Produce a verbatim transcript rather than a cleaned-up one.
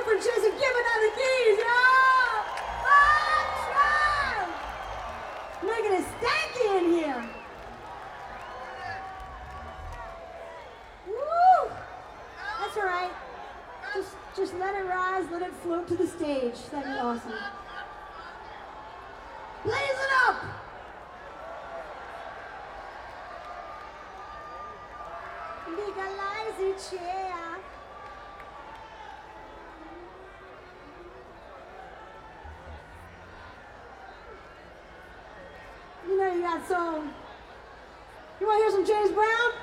for Jesse giving out the keys, y'all! One, two! Making it stanky in here. Woo! That's all right. Just, just let it rise, let it float to the stage. That'd be awesome. Blaze it up! Legalize it, yeah. You know you got some. You want to hear some James Brown?